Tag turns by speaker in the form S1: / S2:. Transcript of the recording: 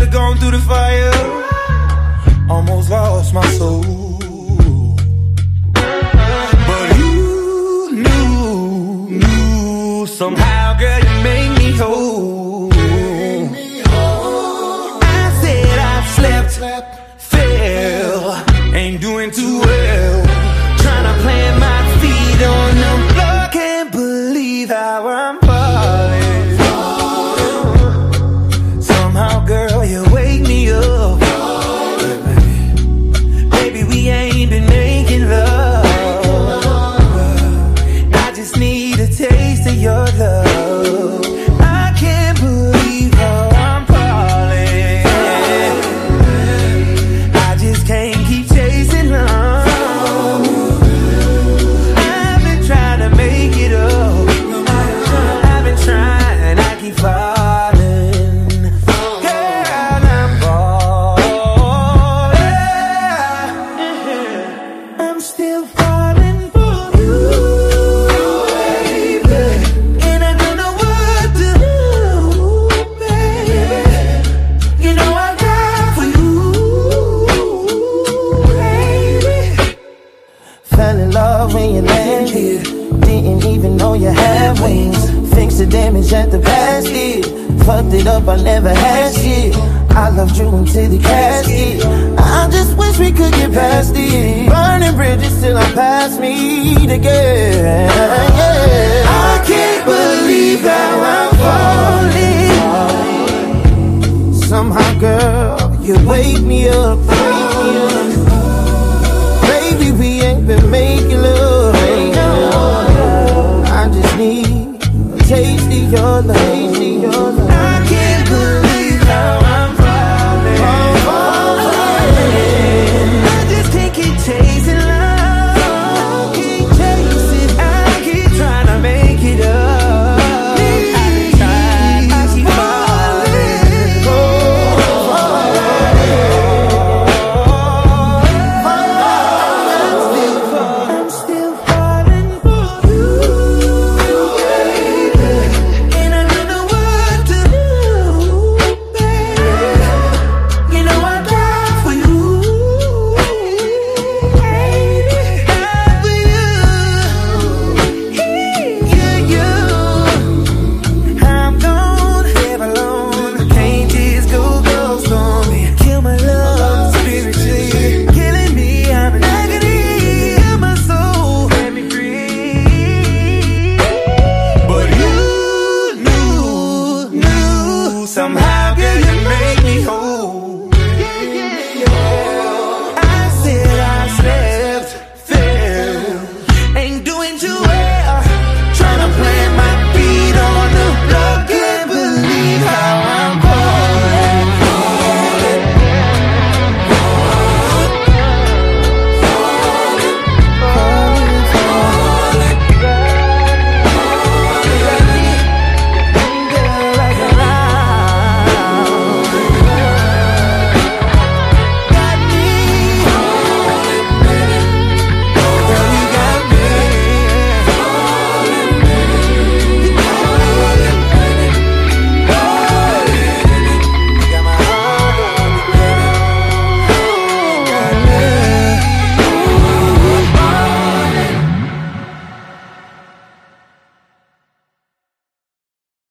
S1: have gone through the fire, almost lost my soul. But you knew somehow, girl, you made me whole. I said I've slept, fell, ain't doing too well, trying to plant my feet on the floor. Can't believe how I'm falling. Somehow, girl, you wake me up. Baby, we ain't been making love. I just need a taste of your love. I can't believe how I'm falling. I just can't keep chasing love. I've been trying to make it up. I've been trying, I keep falling. Girl, I'm falling. I'm still falling for you, baby. And I don't know what to do, baby. You know I die for you, baby.
S2: Fell in love when you landed, didn't even know you had wings. Fixed the damage at the past did, fucked it up, I never had shit. I loved you until the casket. I just wish we could get past it. Burning bridges till I pass me again. Yeah.
S1: I can't believe how I'm falling.
S2: Somehow, girl, you wake me up. Baby, we ain't been making love. I just need a taste of your love.